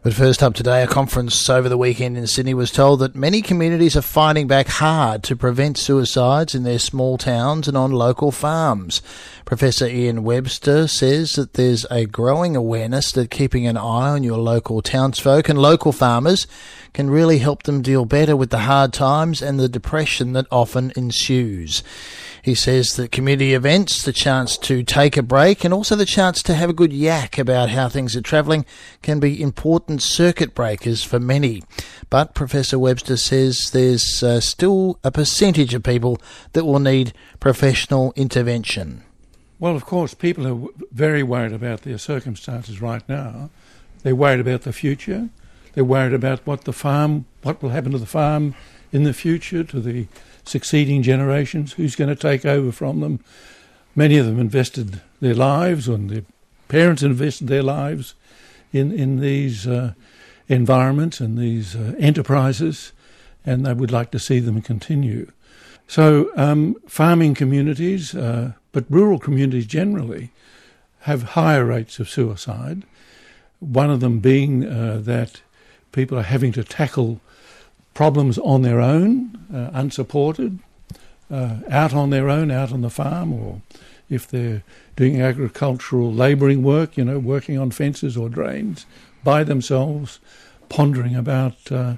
But first up today, a conference over the weekend in Sydney was told that many communities are fighting back hard to prevent suicides in their small towns and on local farms. Professor Ian Webster says that there's a growing awareness that keeping an eye on your local townsfolk and local farmers can really help them deal better with the hard times and the depression that often ensues. He says that community events, the chance to take a break and also the chance to have a good yak about how things are travelling can be important circuit breakers for many. But Professor Webster says there's still a percentage of people that will need professional intervention. Well, of course, people are very worried about their circumstances right now. They're worried about the future. They're worried about what will happen to the farm in the future, to the succeeding generations, who's going to take over from them. Many of them invested their lives, and their parents invested their lives in these environments and these enterprises, and they would like to see them continue. So farming communities, but rural communities generally, have higher rates of suicide. One of them being that people are having to tackle problems on their own, unsupported, out on their own, out on the farm, or if they're doing agricultural labouring work, working on fences or drains by themselves, pondering about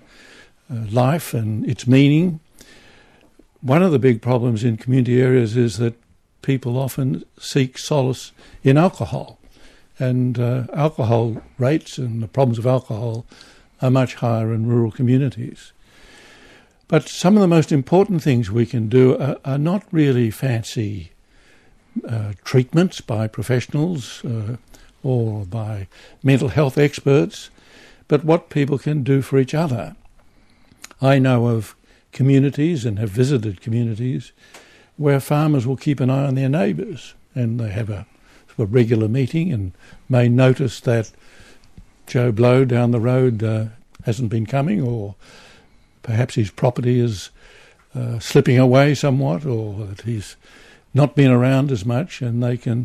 life and its meaning. One of the big problems in community areas is that people often seek solace in alcohol, and alcohol rates and the problems of alcohol are much higher in rural communities. But some of the most important things we can do are not really fancy treatments by professionals or by mental health experts, but what people can do for each other. I know of communities and have visited communities where farmers will keep an eye on their neighbours, and they have a regular meeting and may notice that Joe Blow down the road hasn't been coming, or perhaps his property is slipping away somewhat, or that he's not been around as much, and they can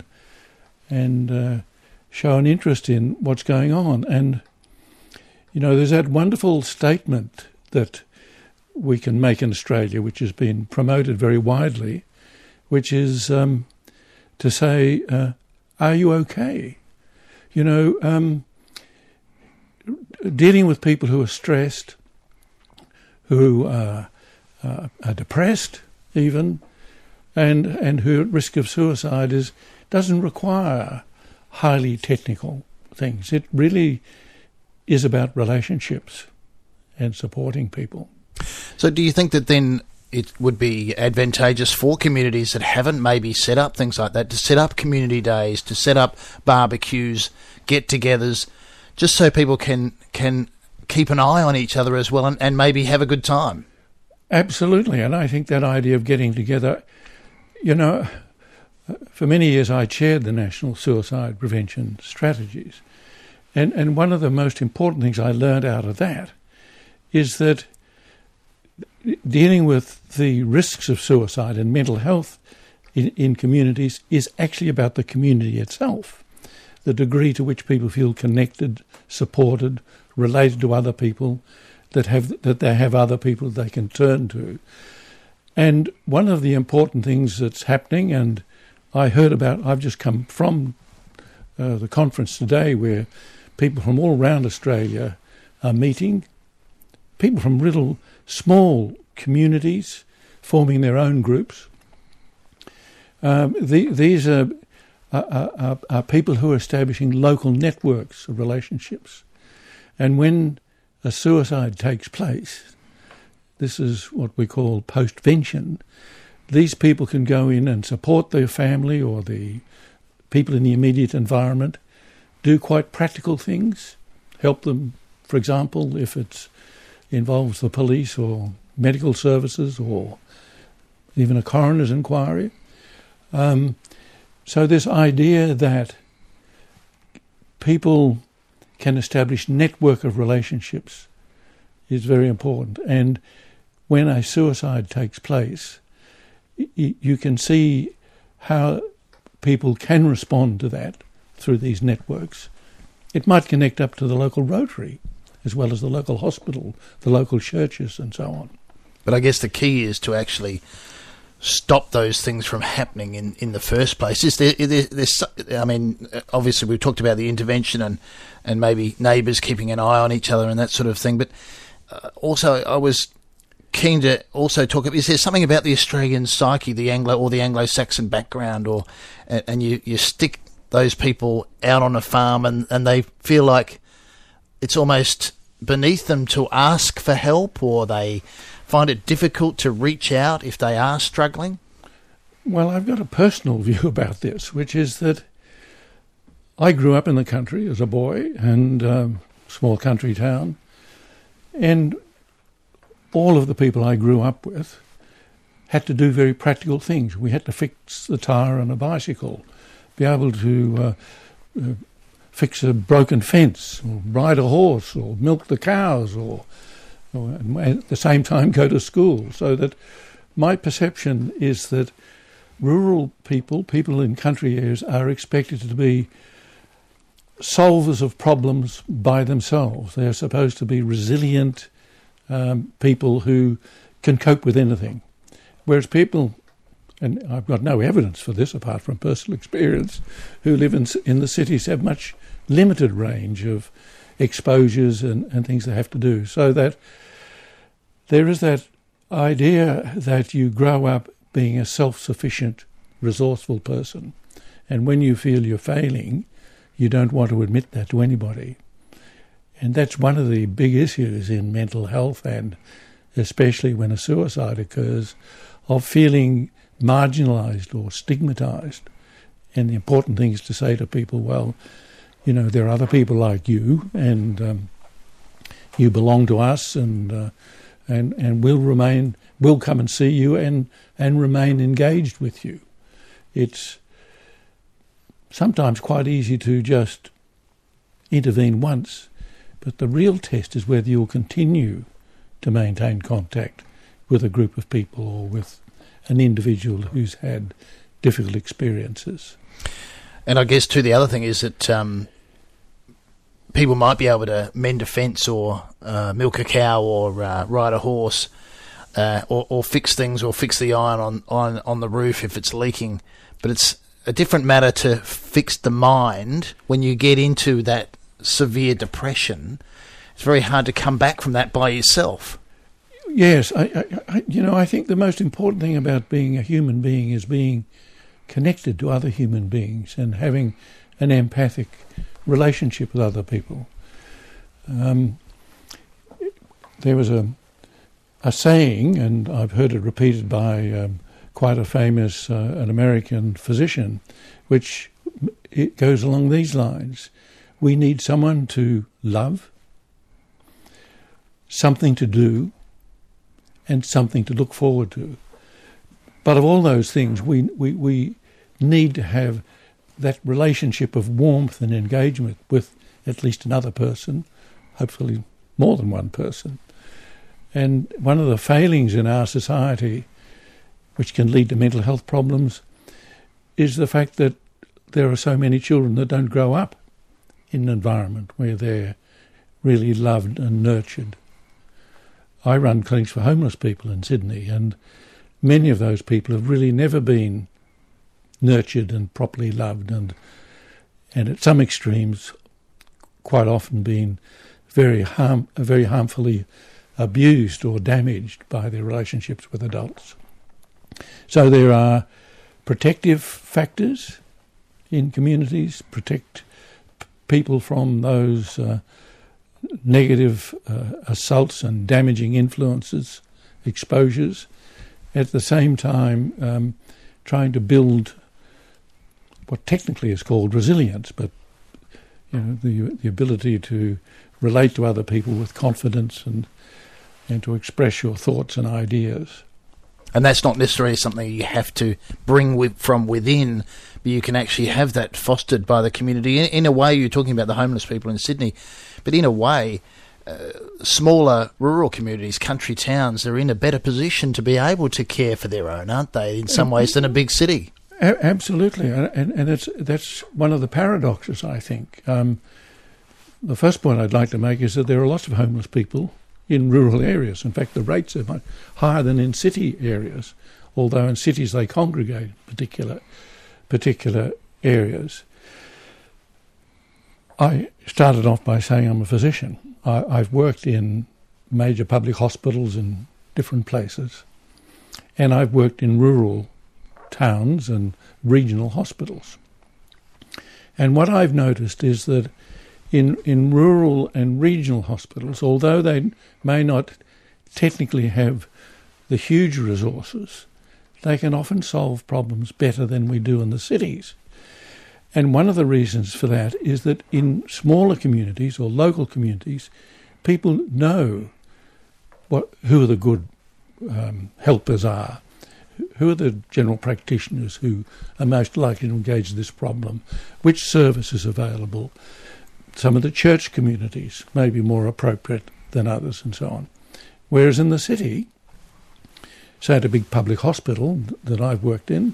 show an interest in what's going on. And, there's that wonderful statement that we can make in Australia, which has been promoted very widely, which is to say, are you okay? Dealing with people who are stressed, who are depressed even, and who are at risk of suicide doesn't require highly technical things. It really is about relationships and supporting people. So do you think that then it would be advantageous for communities that haven't maybe set up things like that, to set up community days, to set up barbecues, get-togethers, just so people can keep an eye on each other as well and maybe have a good time? Absolutely, and I think that idea of getting together, for many years I chaired the National Suicide Prevention Strategies, and one of the most important things I learned out of that is that dealing with the risks of suicide and mental health in communities is actually about the community itself, the degree to which people feel connected, supported, related to other people, that they have other people they can turn to. And one of the important things that's happening, and I heard about, I've just come from the conference today where people from all around Australia are meeting, people from little small communities forming their own groups. These are people who are establishing local networks of relationships. And when a suicide takes place, this is what we call postvention, these people can go in and support their family or the people in the immediate environment, do quite practical things, help them, for example, if it involves the police or medical services or even a coroner's inquiry. So this idea that people can establish network of relationships is very important. And when a suicide takes place, you can see how people can respond to that through these networks. It might connect up to the local Rotary as well as the local hospital, the local churches and so on. But I guess the key is to actually stop those things from happening in the first place. I mean, obviously we've talked about the intervention and maybe neighbours keeping an eye on each other and that sort of thing, but also I was keen to also talk about, is there something about the Australian psyche, the Anglo-Saxon background, and you stick those people out on a farm and they feel like it's almost beneath them to ask for help, or they find it difficult to reach out if they are struggling? Well, I've got a personal view about this, which is that I grew up in the country as a boy, and small country town, and all of the people I grew up with had to do very practical things. We had to fix the tyre on a bicycle, be able to fix a broken fence, or ride a horse, or milk the cows, or at the same time go to school. So that my perception is that rural people in country areas, are expected to be solvers of problems by themselves. They're supposed to be resilient people who can cope with anything. Whereas people, and I've got no evidence for this apart from personal experience, who live in the cities have much limited range of exposures and things they have to do. So that there is that idea that you grow up being a self-sufficient, resourceful person, and when you feel you're failing, you don't want to admit that to anybody. And that's one of the big issues in mental health, and especially when a suicide occurs, of feeling marginalised or stigmatised. And the important thing is to say to people, well, you know, there are other people like you, and you belong to us, and we'll come and see you and remain engaged with you. It's sometimes quite easy to just intervene once, but the real test is whether you'll continue to maintain contact with a group of people or with an individual who's had difficult experiences. And I guess, too, the other thing is that people might be able to mend a fence or milk a cow or ride a horse or fix things or fix the iron on the roof if it's leaking. But it's a different matter to fix the mind when you get into that severe depression. It's very hard to come back from that by yourself. Yes, I think the most important thing about being a human being is being connected to other human beings and having an empathic relationship with other people. There was a saying, and I've heard it repeated by quite a famous an American physician, which it goes along these lines: we need someone to love, something to do, and something to look forward to. But of all those things, we need to have that relationship of warmth and engagement with at least another person, hopefully more than one person. And one of the failings in our society, which can lead to mental health problems, is the fact that there are so many children that don't grow up in an environment where they're really loved and nurtured. I run clinics for homeless people in Sydney, and many of those people have really never been nurtured and properly loved, and at some extremes quite often been very harmfully abused or damaged by their relationships with adults. So there are protective factors in communities, protect people from those negative assaults and damaging influences, exposures, at the same time trying to build what technically is called resilience, but the ability to relate to other people with confidence and to express your thoughts and ideas. And that's not necessarily something you have to bring from within, but you can actually have that fostered by the community. In a way, you're talking about the homeless people in Sydney, but in a way, smaller rural communities, country towns, they're in a better position to be able to care for their own, aren't they, in some ways, than a big city? Absolutely, and that's one of the paradoxes, I think. the first point I'd like to make is that there are lots of homeless people in rural areas. In fact, the rates are much higher than in city areas, although in cities they congregate in particular areas. I started off by saying I'm a physician. I've worked in major public hospitals in different places, and I've worked in rural towns and regional hospitals. And what I've noticed is that in rural and regional hospitals, although they may not technically have the huge resources, they can often solve problems better than we do in the cities. And one of the reasons for that is that in smaller communities or local communities, people know who the good helpers are, who are the general practitioners who are most likely to engage in this problem, which service is available. Some of the church communities may be more appropriate than others and so on. Whereas in the city, say at a big public hospital that I've worked in,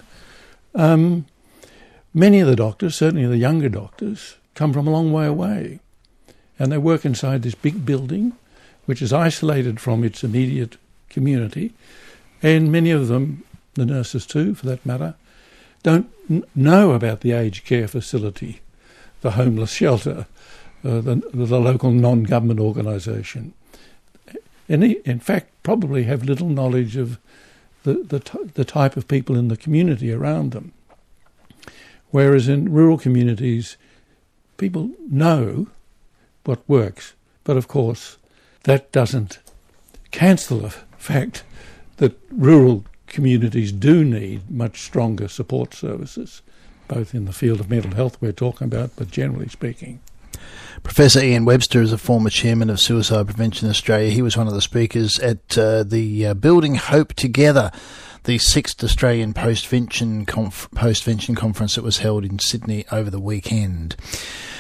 many of the doctors, certainly the younger doctors, come from a long way away. And they work inside this big building, which is isolated from its immediate community. And many of them, the nurses too, for that matter, don't know about the aged care facility, the homeless shelter, the local non-government organisation. And in fact, probably have little knowledge of the type of people in the community around them. Whereas in rural communities, people know what works. But of course, that doesn't cancel the fact that rural communities do need much stronger support services, both in the field of mental health we're talking about, but generally speaking. Professor Ian Webster is a former chairman of Suicide Prevention Australia. He was one of the speakers at the Building Hope Together, the 6th Australian Post-Vention Conference that was held in Sydney over the weekend.